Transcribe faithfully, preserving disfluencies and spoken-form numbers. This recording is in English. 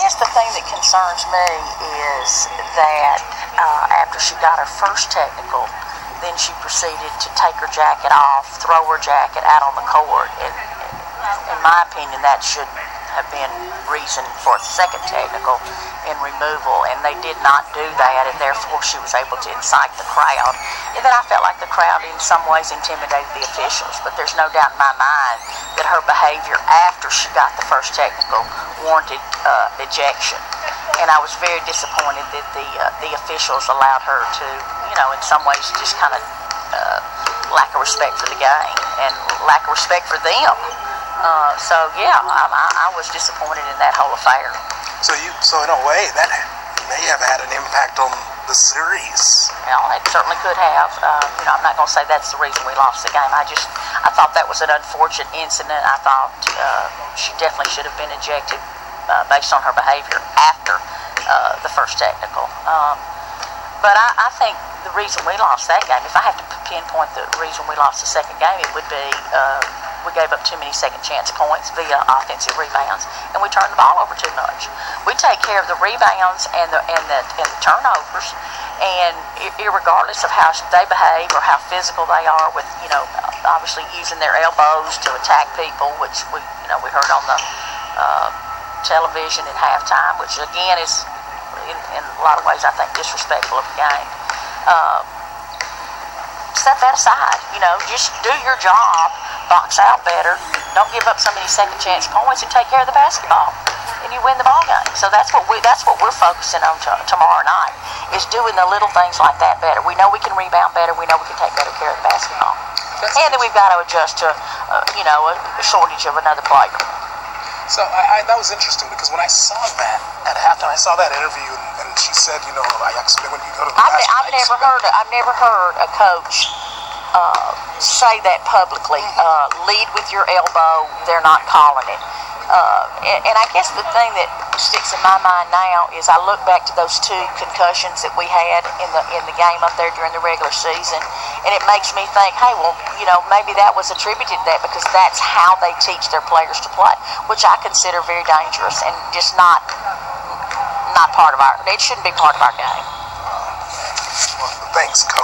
guess the thing that concerns me is that uh, after she got her first technical, then she proceeded to take her jacket off, throw her jacket out on the court. And in my opinion, that should have been reason for a second technical in removal, and they did not do that, and therefore she was able to incite the crowd. And then I felt like the crowd in some ways intimidated the officials, but there's no doubt in my mind that her behavior after she got the first technical warranted uh, ejection. And I was very disappointed that the uh, the officials allowed her to, you know, in some ways just kind of uh, lack of respect for the game and lack of respect for them. Uh, so yeah, I, I, I was disappointed in that whole affair. So you, so in a way, that may have had an impact on the series. Well, it certainly could have. Uh, you know, I'm not going to say that's the reason we lost the game. I just, I thought that was an unfortunate incident. I thought uh, she definitely should have been ejected uh, based on her behavior after uh, the first technical. Um, but I, I think the reason we lost that game, if I have to pinpoint the reason we lost the second game, it would be. Uh, We gave up too many second chance points via offensive rebounds, and we turned the ball over too much. We take care of the rebounds and the and the, and the turnovers, and irregardless of how they behave or how physical they are, with you know obviously using their elbows to attack people, which we you know we heard on the uh, television at halftime, which again is in, in a lot of ways I think disrespectful of the game. Uh, set that aside. You know, just do your job. Box out better, don't give up so many second chance points, and take care of the basketball, and you win the ball game. So that's what we that's what we're focusing on t- tomorrow night, is doing the little things like that better. We know we can rebound better, we know we can take better care of the basketball. That's and then we've got to adjust to uh, you know a, a shortage of another player. So I, I, that was interesting, because when I saw that at halftime, I saw that interview, and, and she said, you know, I expect when you go to the I've, basketball, I've never heard a, I've never heard a coach Uh, say that publicly. Uh, lead with your elbow, they're not calling it. Uh, and, and I guess the thing that sticks in my mind now is I look back to those two concussions that we had in the in the game up there during the regular season, and it makes me think, hey, well, you know, maybe that was attributed to that, because that's how they teach their players to play, which I consider very dangerous and just not not part of our, it shouldn't be part of our game. Well, thanks, Coach.